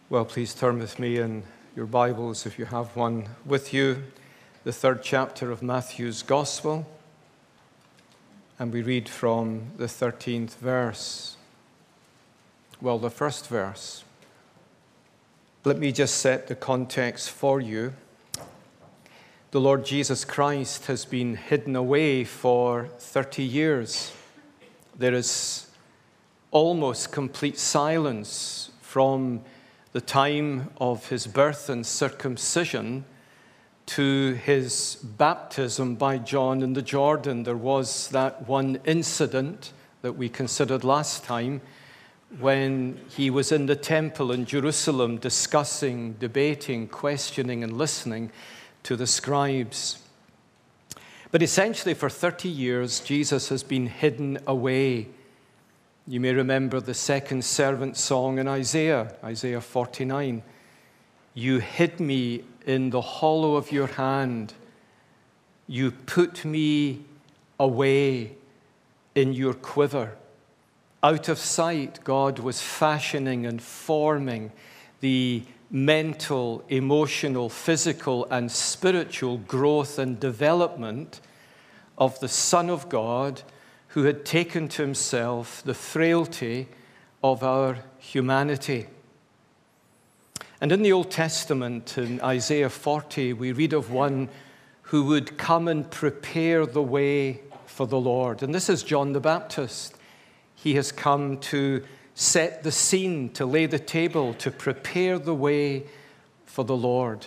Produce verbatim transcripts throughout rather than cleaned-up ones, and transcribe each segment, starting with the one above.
Well, please turn with me in your Bibles, if you have one with you, the third chapter of Matthew's Gospel. And we read from the thirteenth verse. Well, the first verse. Let me just set the context for you. The Lord Jesus Christ has been hidden away for thirty years. There is almost complete silence from the time of his birth and circumcision to his baptism by John in the Jordan. There was that one incident that we considered last time when he was in the temple in Jerusalem discussing, debating, questioning, and listening to the scribes. But essentially for thirty years, Jesus has been hidden away. You may remember the second servant song in Isaiah, Isaiah forty-nine. You hid me in the hollow of your hand. You put me away in your quiver. Out of sight, God was fashioning and forming the mental, emotional, physical, and spiritual growth and development of the Son of God, who had taken to himself the frailty of our humanity. And in the Old Testament, in Isaiah forty, we read of one who would come and prepare the way for the Lord. And this is John the Baptist. He has come to set the scene, to lay the table, to prepare the way for the Lord.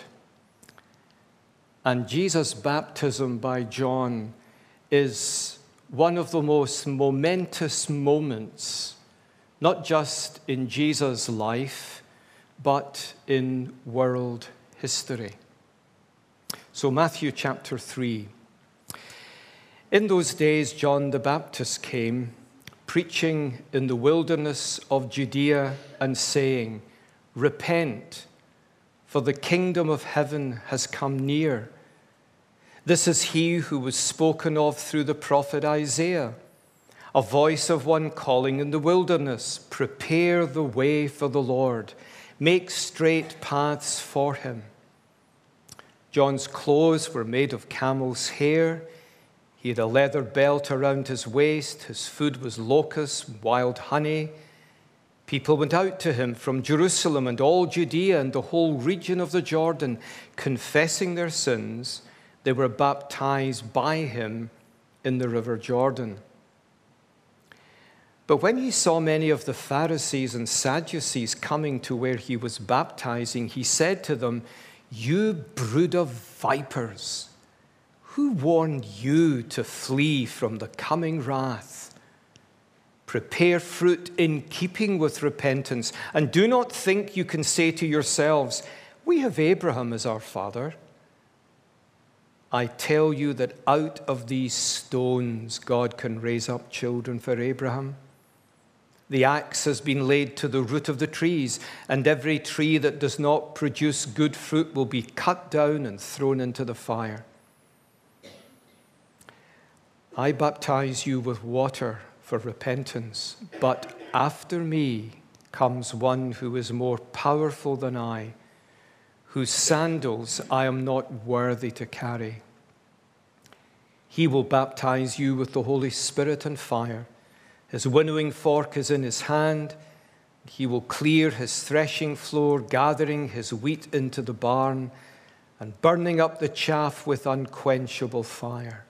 And Jesus' baptism by John is one of the most momentous moments, not just in Jesus' life, but in world history. So Matthew chapter three. In those days, John the Baptist came, preaching in the wilderness of Judea and saying, Repent, for the kingdom of heaven has come near. This is he who was spoken of through the prophet Isaiah, a voice of one calling in the wilderness, Prepare the way for the Lord, make straight paths for him. John's clothes were made of camel's hair. He had a leather belt around his waist. His food was locusts, wild honey. People went out to him from Jerusalem and all Judea and the whole region of the Jordan, confessing their sins. They were baptized by him in the river Jordan. But when he saw many of the Pharisees and Sadducees coming to where he was baptizing, he said to them, You brood of vipers, who warned you to flee from the coming wrath? Prepare fruit in keeping with repentance, and do not think you can say to yourselves, We have Abraham as our father. I tell you that out of these stones God can raise up children for Abraham. The axe has been laid to the root of the trees, and every tree that does not produce good fruit will be cut down and thrown into the fire. I baptize you with water for repentance, but after me comes one who is more powerful than I, whose sandals I am not worthy to carry. He will baptize you with the Holy Spirit and fire. His winnowing fork is in his hand. He will clear his threshing floor, gathering his wheat into the barn and burning up the chaff with unquenchable fire.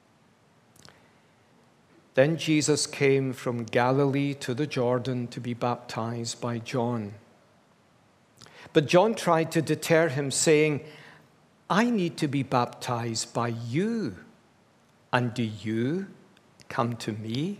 Then Jesus came from Galilee to the Jordan to be baptized by John. But John tried to deter him, saying, I need to be baptized by you, and do you come to me?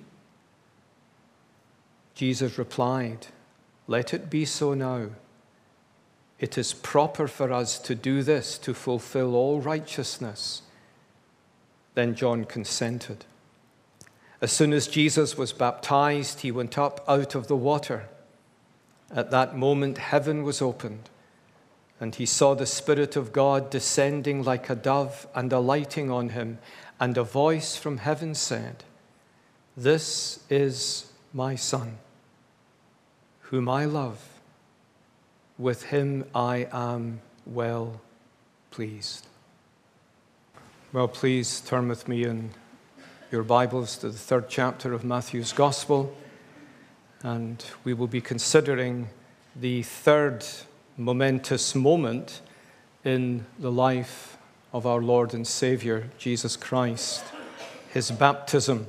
Jesus replied, Let it be so now. It is proper for us to do this to fulfill all righteousness. Then John consented. As soon as Jesus was baptized, he went up out of the water. At that moment, heaven was opened, and he saw the Spirit of God descending like a dove and alighting on him, and a voice from heaven said, This is my Son, whom I love. with him I am well pleased. Well, please turn with me in your Bibles to the third chapter of Matthew's Gospel, and we will be considering the third momentous moment in the life of our Lord and Savior, Jesus Christ, his baptism.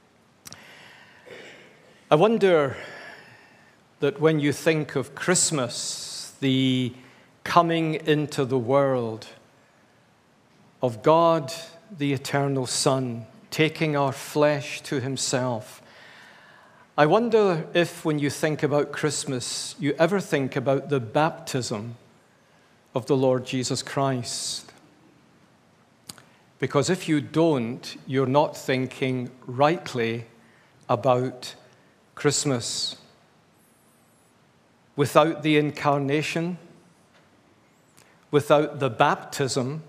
I wonder that when you think of Christmas, the coming into the world of God, the eternal Son, taking our flesh to himself, I wonder if when you think about Christmas, you ever think about the baptism of the Lord Jesus Christ. Because if you don't, you're not thinking rightly about Christmas. Without the incarnation, without the baptism,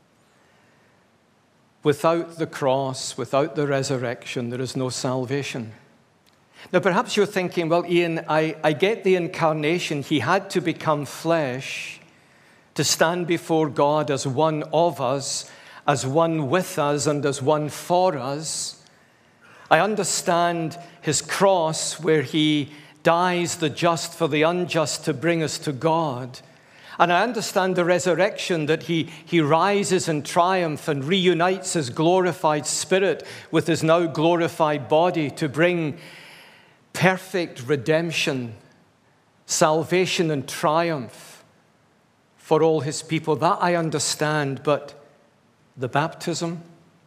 without the cross, without the resurrection, there is no salvation. Now, perhaps you're thinking, well, Ian, I, I get the incarnation. He had to become flesh to stand before God as one of us, as one with us, and as one for us. I understand his cross where he dies the just for the unjust to bring us to God. And I understand the resurrection, that he, he rises in triumph and reunites his glorified spirit with his now glorified body to bring perfect redemption, salvation and triumph for all his people. That I understand, but the baptism?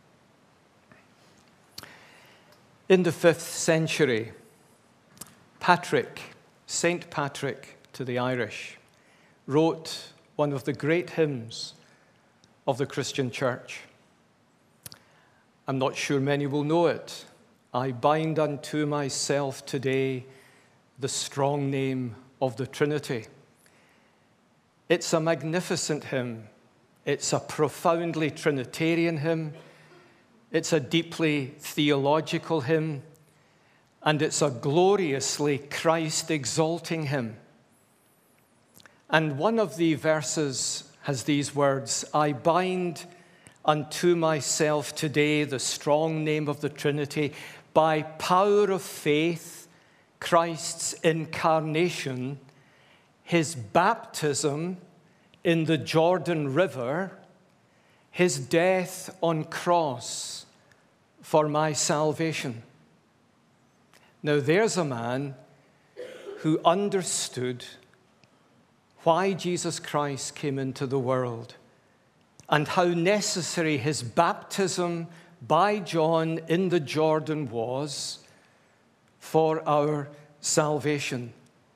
In the fifth century, Patrick, Saint Patrick to the Irish, wrote one of the great hymns of the Christian church. I'm not sure many will know it. I bind unto myself today the strong name of the Trinity. It's a magnificent hymn. It's a profoundly Trinitarian hymn. It's a deeply theological hymn. And it's a gloriously Christ-exalting hymn. And one of the verses has these words, I bind unto myself today the strong name of the Trinity. By power of faith, Christ's incarnation, his baptism in the Jordan River, his death on cross for my salvation. Now there's a man who understood why Jesus Christ came into the world and how necessary his baptism by John in the Jordan was for our salvation.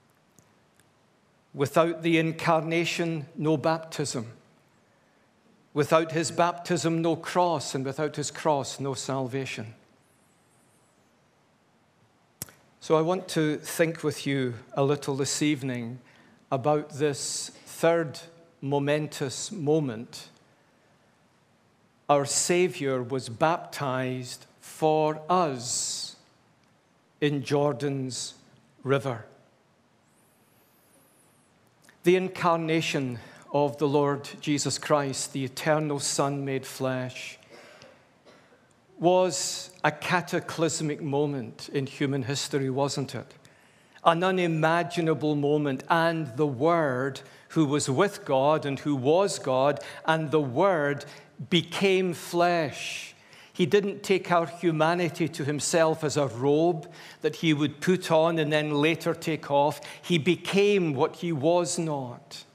Without the incarnation, no baptism. Without his baptism, no cross, and without his cross, no salvation. So I want to think with you a little this evening about this third momentous moment. Our Savior was baptized for us in Jordan's river. The incarnation of the Lord Jesus Christ, the eternal Son made flesh, was a cataclysmic moment in human history, wasn't it? An unimaginable moment, and the Word, who was with God and who was God, and the Word became flesh. He didn't take our humanity to himself as a robe that he would put on and then later take off. He became what he was not.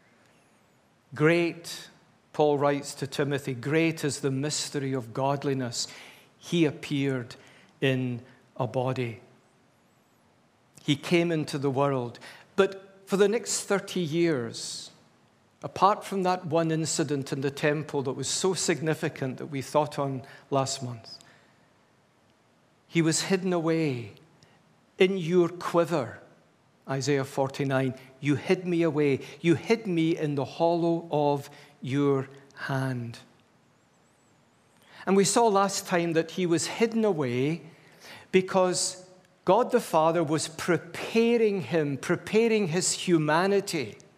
Great, Paul writes to Timothy, great is the mystery of godliness. He appeared in a body. He came into the world. But for the next thirty years, apart from that one incident in the temple that was so significant that we thought on last month, he was hidden away in your quiver. Isaiah forty-nine, you hid me away. You hid me in the hollow of your hand. And we saw last time that he was hidden away because God the Father was preparing him, preparing his humanity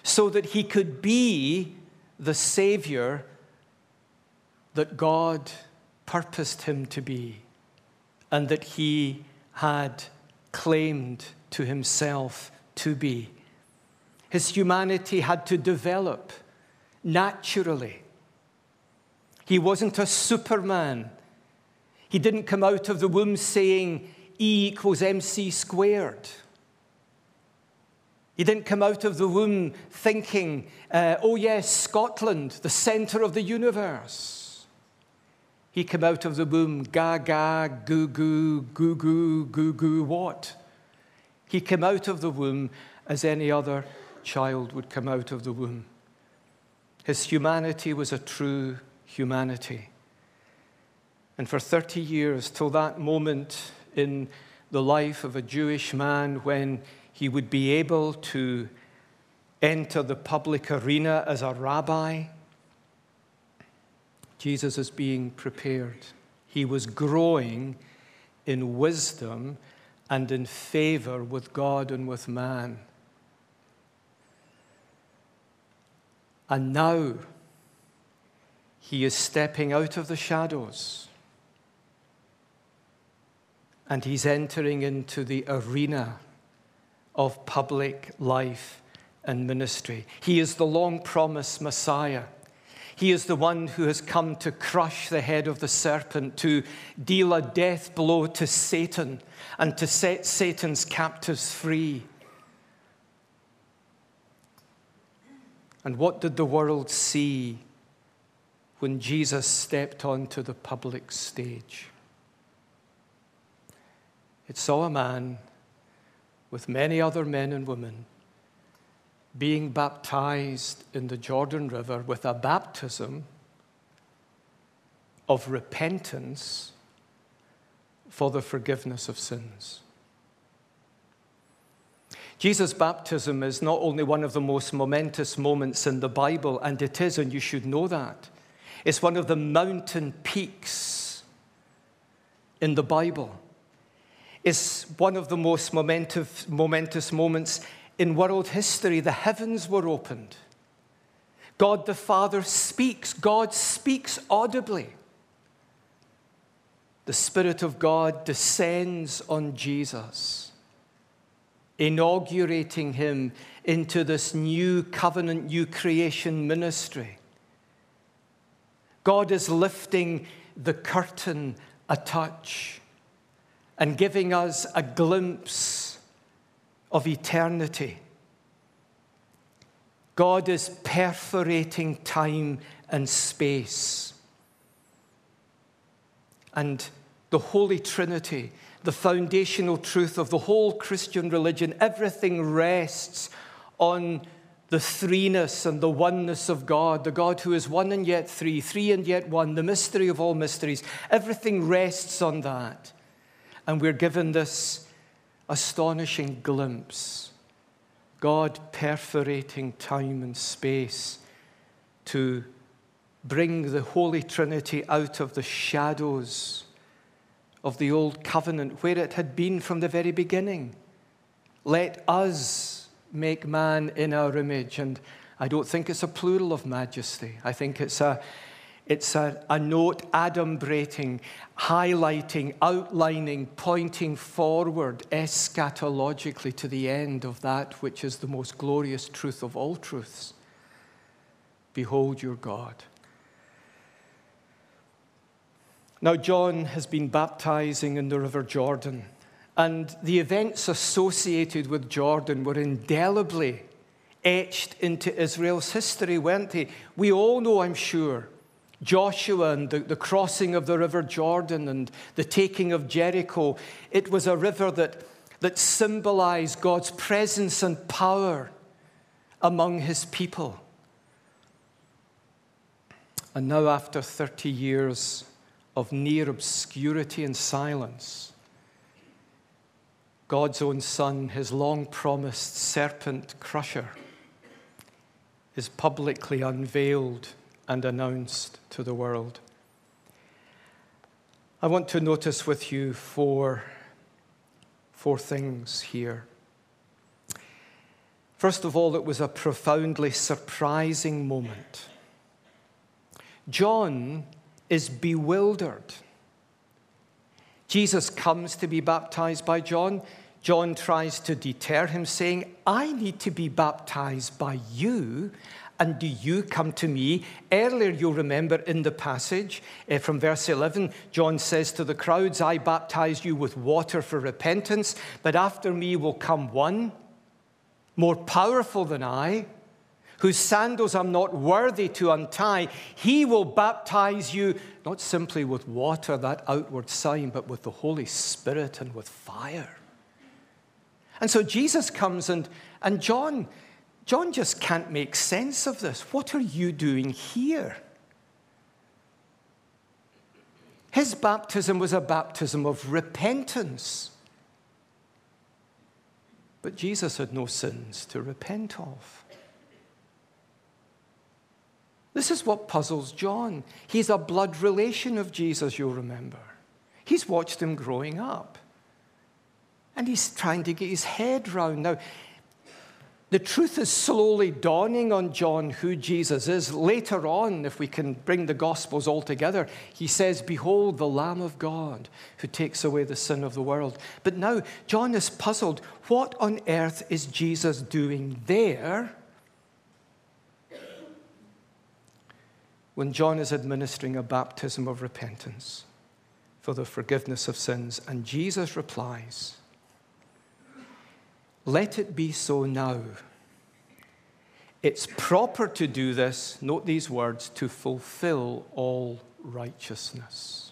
so that he could be the Savior that God purposed him to be and that he had claimed to himself to be. His humanity had to develop naturally. He wasn't a Superman. He didn't come out of the womb saying E equals mc squared. He didn't come out of the womb thinking, uh, oh yes, Scotland, the center of the universe. He came out of the womb, gaga, goo goo, goo goo, goo goo, what? He came out of the womb as any other child would come out of the womb. His humanity was a true humanity. And for thirty years, till that moment in the life of a Jewish man when he would be able to enter the public arena as a rabbi, Jesus is being prepared. He was growing in wisdom and in favor with God and with man. And now he is stepping out of the shadows and he's entering into the arena of public life and ministry. He is the long-promised Messiah. He is the one who has come to crush the head of the serpent, to deal a death blow to Satan and to set Satan's captives free. And what did the world see when Jesus stepped onto the public stage? It saw a man with many other men and women being baptized in the Jordan River with a baptism of repentance for the forgiveness of sins. Jesus' baptism is not only one of the most momentous moments in the Bible, and it is, and you should know that. It's one of the mountain peaks in the Bible. It's one of the most momentous, momentous moments in world history. The heavens were opened. God the Father speaks. God speaks audibly. The Spirit of God descends on Jesus, inaugurating him into this new covenant, new creation ministry. God is lifting the curtain a touch and giving us a glimpse of eternity. God is perforating time and space. And the Holy Trinity, the foundational truth of the whole Christian religion, everything rests on the threeness and the oneness of God, the God who is one and yet three, three and yet one, the mystery of all mysteries. Everything rests on that. And we're given this astonishing glimpse. God perforating time and space to bring the Holy Trinity out of the shadows of the old covenant where it had been from the very beginning. Let us make man in our image. And I don't think it's a plural of majesty. I think it's a It's a, a note adumbrating, highlighting, outlining, pointing forward eschatologically to the end of that which is the most glorious truth of all truths. Behold your God. Now, John has been baptizing in the River Jordan, and the events associated with Jordan were indelibly etched into Israel's history, weren't they? We all know, I'm sure, Joshua and the, the crossing of the River Jordan and the taking of Jericho. It was a river that, that symbolized God's presence and power among his people. And now, after thirty years of near obscurity and silence, God's own Son, his long-promised serpent crusher, is publicly unveiled and announced to the world. I want to notice with you four, four things here. First of all, it was a profoundly surprising moment. John is bewildered. Jesus comes to be baptized by John. John tries to deter him, saying, I need to be baptized by you, and do you come to me? Earlier, you'll remember in the passage uh, from verse eleven, John says to the crowds, I baptize you with water for repentance, but after me will come one more powerful than I, whose sandals I'm not worthy to untie. He will baptize you not simply with water, that outward sign, but with the Holy Spirit and with fire. And so Jesus comes and, and John, John just can't make sense of this. What are you doing here? His baptism was a baptism of repentance. But Jesus had no sins to repent of. This is what puzzles John. He's a blood relation of Jesus, you'll remember. He's watched him growing up. And he's trying to get his head round. Now, the truth is slowly dawning on John who Jesus is. Later on, if we can bring the Gospels all together, he says, behold, the Lamb of God who takes away the sin of the world. But now, John is puzzled. What on earth is Jesus doing there when John is administering a baptism of repentance for the forgiveness of sins? And Jesus replies, let it be so now. It's proper to do this, note these words, to fulfill all righteousness.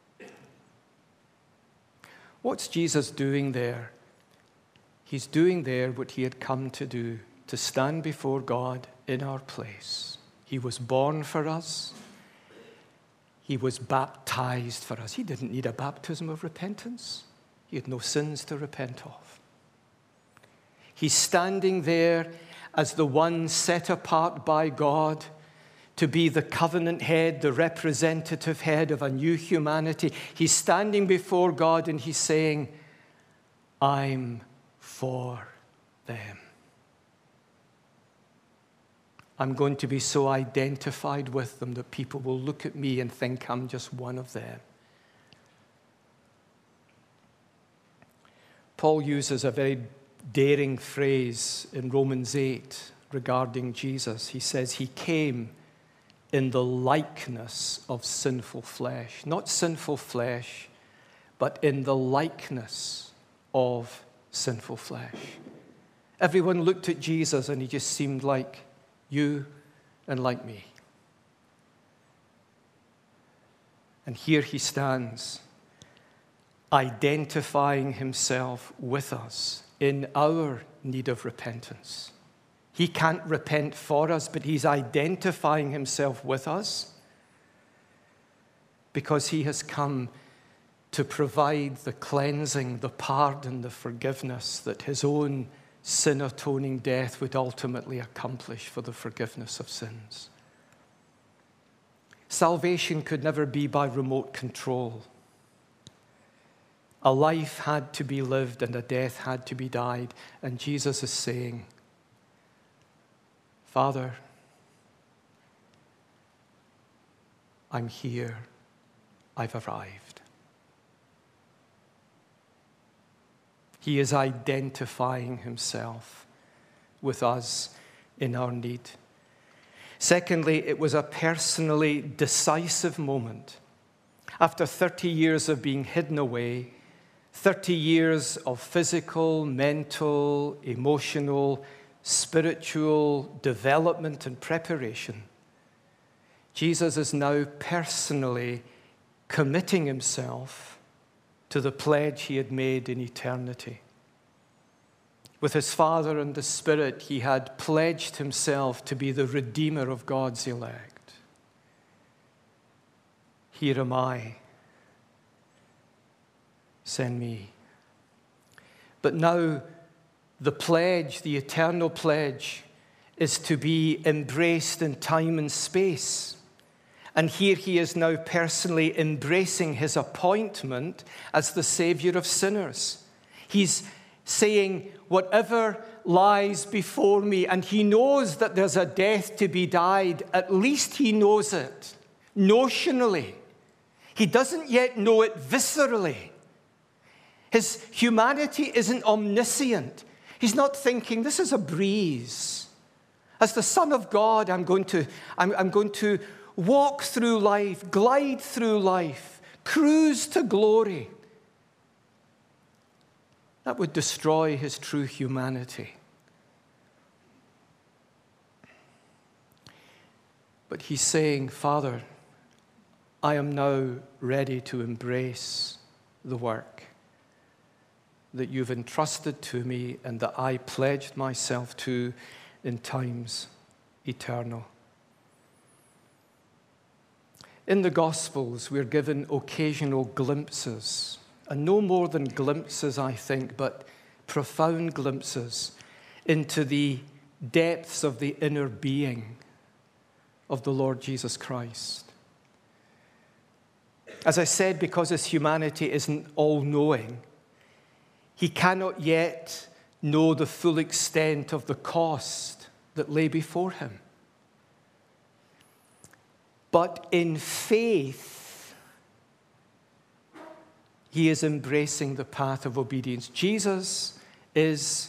What's Jesus doing there? He's doing there what he had come to do, to stand before God in our place. He was born for us. He was baptized for us. He didn't need a baptism of repentance. He had no sins to repent of. He's standing there as the one set apart by God to be the covenant head, the representative head of a new humanity. He's standing before God and he's saying, I'm for them. I'm going to be so identified with them that people will look at me and think I'm just one of them. Paul uses a very daring phrase in Romans eight regarding Jesus. He says he came in the likeness of sinful flesh. Not sinful flesh, but in the likeness of sinful flesh. Everyone looked at Jesus and he just seemed like you and like me. And here he stands, identifying himself with us in our need of repentance. He can't repent for us, but he's identifying himself with us because he has come to provide the cleansing, the pardon, the forgiveness that his own sin-atoning death would ultimately accomplish for the forgiveness of sins. Salvation could never be by remote control. A life had to be lived and a death had to be died. And Jesus is saying, Father, I'm here. I've arrived. He is identifying himself with us in our need. Secondly, it was a personally decisive moment. After thirty years of being hidden away, thirty years of physical, mental, emotional, spiritual development and preparation, Jesus is now personally committing himself to the pledge he had made in eternity. With his Father and the Spirit, he had pledged himself to be the Redeemer of God's elect. Here am I. Send me. But now the pledge, the eternal pledge, is to be embraced in time and space. And here he is now personally embracing his appointment as the Savior of sinners. He's saying, whatever lies before me, and he knows that there's a death to be died. At least he knows it notionally. He doesn't yet know it viscerally. His humanity isn't omniscient. He's not thinking, this is a breeze. As the Son of God, I'm going to, I'm, I'm going to walk through life, glide through life, cruise to glory. That would destroy his true humanity. But he's saying, Father, I am now ready to embrace the work that you've entrusted to me and that I pledged myself to in times eternal. In the Gospels, we're given occasional glimpses, and no more than glimpses, I think, but profound glimpses into the depths of the inner being of the Lord Jesus Christ. As I said, because his humanity isn't all-knowing, he cannot yet know the full extent of the cost that lay before him. But in faith, he is embracing the path of obedience. Jesus is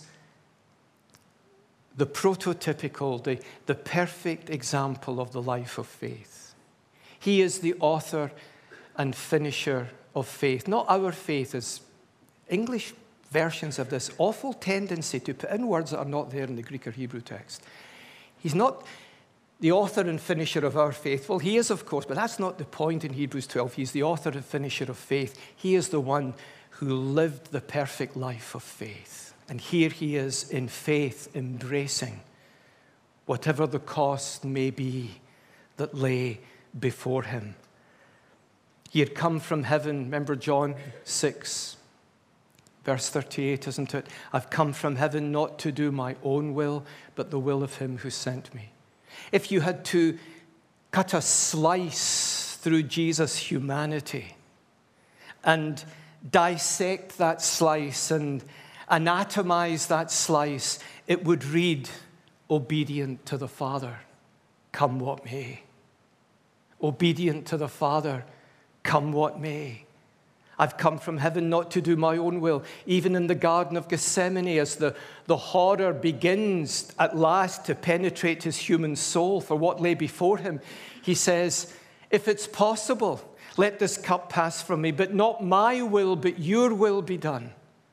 the prototypical, the, the perfect example of the life of faith. He is the author and finisher of faith. Not our faith, as English versions have this awful tendency to put in words that are not there in the Greek or Hebrew text. He's not the author and finisher of our faith. Well, he is, of course, but that's not the point in Hebrews twelve. He's the author and finisher of faith. He is the one who lived the perfect life of faith. And here he is in faith, embracing whatever the cost may be that lay before him. He had come from heaven. Remember John six, verse thirty-eight, isn't it? I've come from heaven not to do my own will, but the will of him who sent me. If you had to cut a slice through Jesus' humanity and dissect that slice and anatomize that slice, it would read, obedient to the Father, come what may. Obedient to the Father, come what may. I've come from heaven not to do my own will. Even in the Garden of Gethsemane, as the, the horror begins at last to penetrate his human soul for what lay before him, he says, if it's possible, let this cup pass from me, but not my will, but your will be done.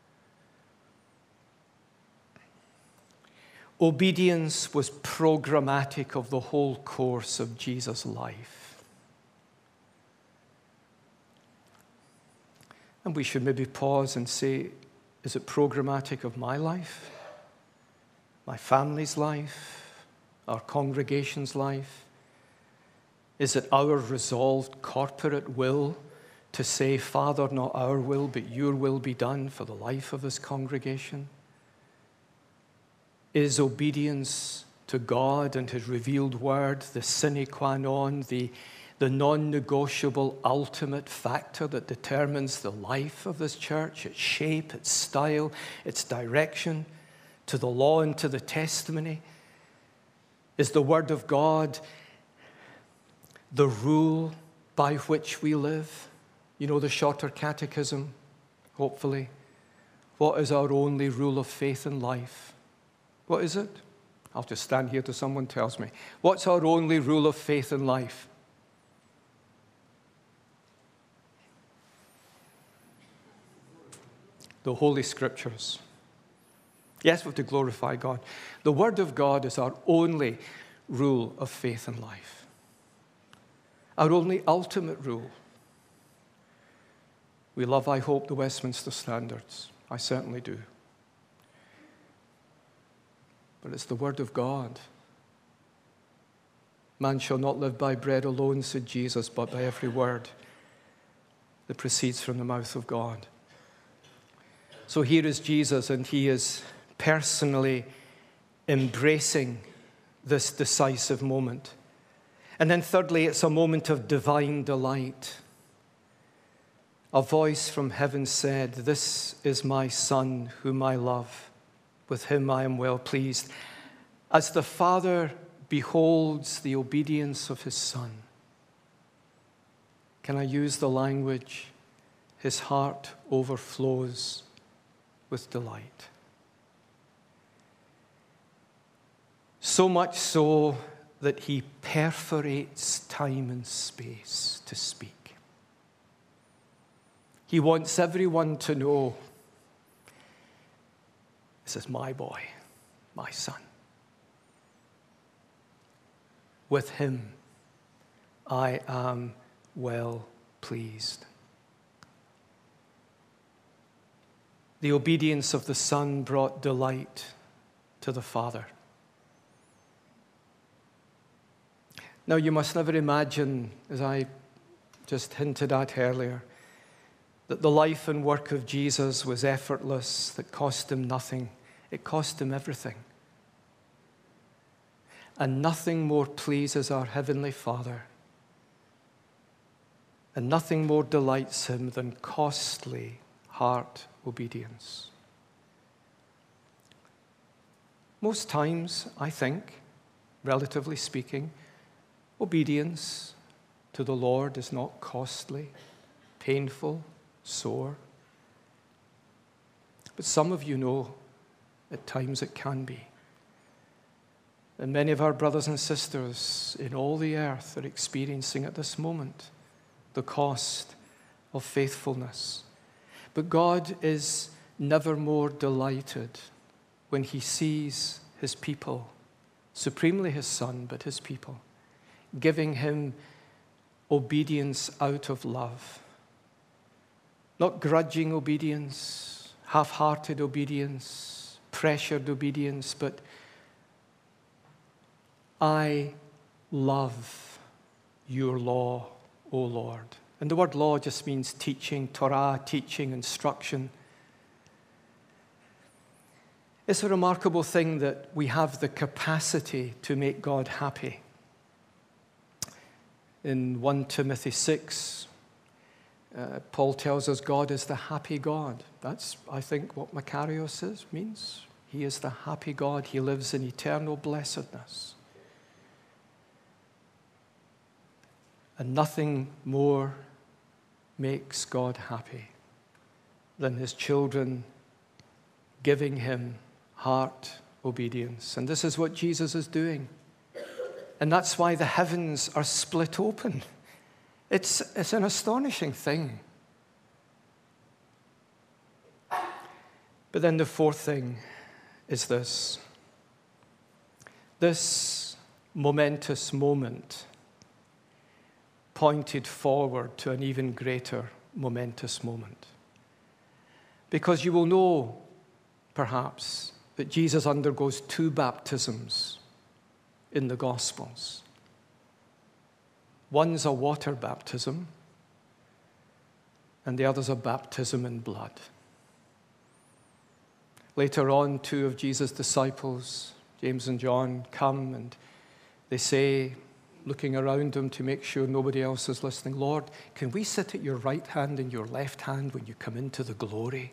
Obedience was programmatic of the whole course of Jesus' life. And we should maybe pause and say, is it programmatic of my life, my family's life, our congregation's life? Is it our resolved corporate will to say, Father, not our will, but your will be done for the life of this congregation? Is obedience to God and his revealed word the sine qua non, the the non-negotiable ultimate factor that determines the life of this church, its shape, its style, its direction, to the law and to the testimony? Is the word of God the rule by which we live? You know the shorter catechism, hopefully. What is our only rule of faith in life? What is it? I'll just stand here till someone tells me. What's our only rule of faith in life? The Holy Scriptures. Yes, we have to glorify God. The Word of God is our only rule of faith and life. Our only ultimate rule. We love, I hope, the Westminster Standards. I certainly do. But it's the Word of God. Man shall not live by bread alone, said Jesus, but by every word that proceeds from the mouth of God. So here is Jesus, and he is personally embracing this decisive moment. And then thirdly, it's a moment of divine delight. a voice from heaven said, "This is my Son, whom I love. With him I am well pleased." As the Father beholds the obedience of his Son, can I use the language? His heart overflows with delight. So much so that he perforates time and space to speak. He wants everyone to know, this is my boy, my son. With him I am well pleased. The obedience of the Son brought delight to the Father. Now, you must never imagine, as I just hinted at earlier, that the life and work of Jesus was effortless, that cost him nothing. It cost him everything. And nothing more pleases our Heavenly Father, and nothing more delights him than costly heart obedience. Most times, I think, relatively speaking, obedience to the Lord is not costly, painful, sore. But some of you know at times it can be. And many of our brothers and sisters in all the earth are experiencing at this moment the cost of faithfulness. But God is never more delighted when he sees his people, supremely his Son, but his people, giving him obedience out of love. Not grudging obedience, half-hearted obedience, pressured obedience, but I love your law, O Lord. And the word law just means teaching, Torah, teaching, instruction. It's a remarkable thing that we have the capacity to make God happy. In First Timothy six, uh, Paul tells us God is the happy God. That's, I think, what Makarios is, means. He is the happy God. He lives in eternal blessedness. And nothing more makes God happy than his children giving him heart obedience. And this is what Jesus is doing. And that's why the heavens are split open. It's, it's an astonishing thing. But then the fourth thing is this. This momentous moment pointed forward to an even greater momentous moment. Because you will know, perhaps, that Jesus undergoes two baptisms in the Gospels. One's a water baptism, and the other's a baptism in blood. Later on, two of Jesus' disciples, James and John, come and they say, looking around them to make sure nobody else is listening, "Lord, can we sit at your right hand and your left hand when you come into the glory?"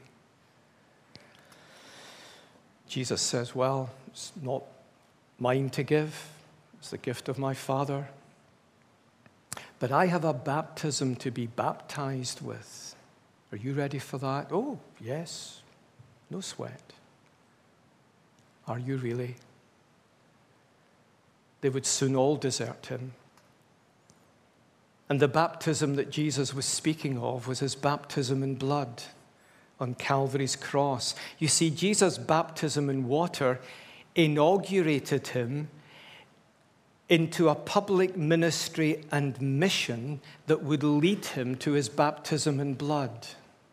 Jesus says, "Well, it's not mine to give. It's the gift of my Father. But I have a baptism to be baptized with. Are you ready for that?" "Oh, yes. No sweat." "Are you really?" They would soon all desert him. And the baptism that Jesus was speaking of was his baptism in blood on Calvary's cross. You see, Jesus' baptism in water inaugurated him into a public ministry and mission that would lead him to his baptism in blood.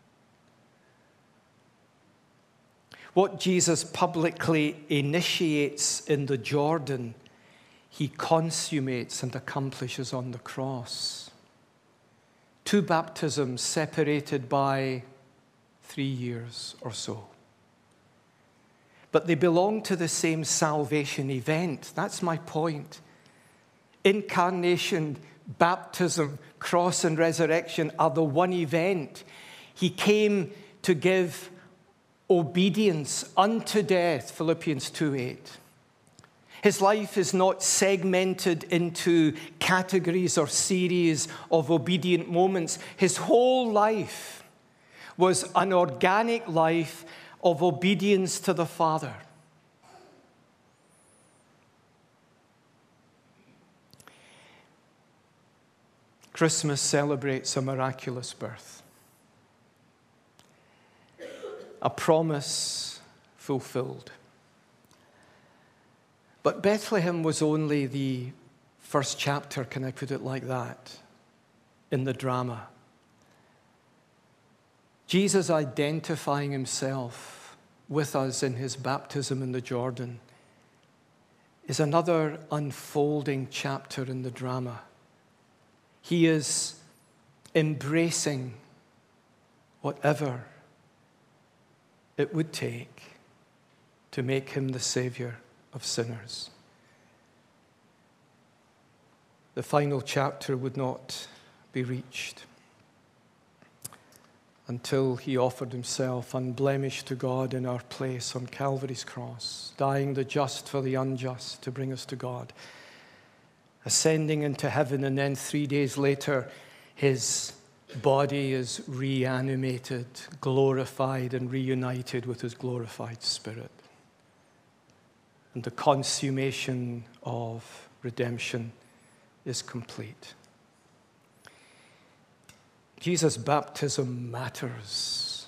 What Jesus publicly initiates in the Jordan, he consummates and accomplishes on the cross. Two baptisms separated by three years or so. But they belong to the same salvation event. That's my point. Incarnation baptism, cross, and resurrection are the one event. He came to give obedience unto death, Philippians two eight. His life is not segmented into categories or series of obedient moments. His whole life was an organic life of obedience to the Father. Christmas celebrates a miraculous birth, a promise fulfilled. But Bethlehem was only the first chapter, can I put it like that, in the drama. Jesus identifying himself with us in his baptism in the Jordan is another unfolding chapter in the drama. He is embracing whatever it would take to make him the Savior of sinners. The final chapter would not be reached until he offered himself unblemished to God in our place on Calvary's cross, dying the just for the unjust to bring us to God, ascending into heaven, and then three days later, his body is reanimated, glorified, and reunited with his glorified spirit. And the consummation of redemption is complete. Jesus' baptism matters.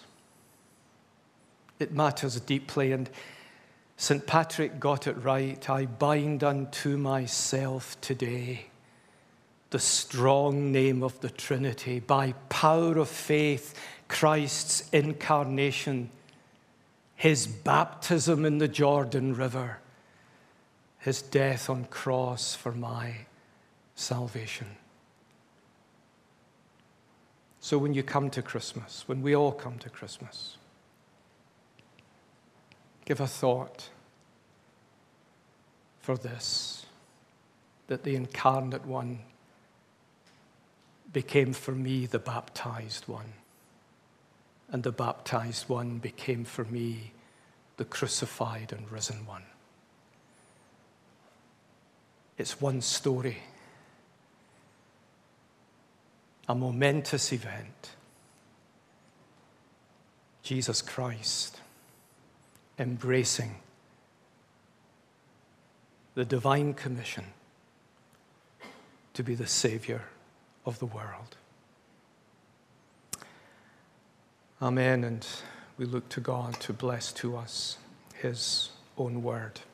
It matters deeply, and Saint Patrick got it right. I bind unto myself today the strong name of the Trinity, by power of faith, Christ's incarnation, his baptism in the Jordan River, his death on cross for my salvation. So when you come to Christmas, when we all come to Christmas, give a thought for this, that the incarnate one became for me the baptized one, and the baptized one became for me the crucified and risen one. It's one story, a momentous event. Jesus Christ embracing the divine commission to be the Savior of the world. Amen. And we look to God to bless to us his own word.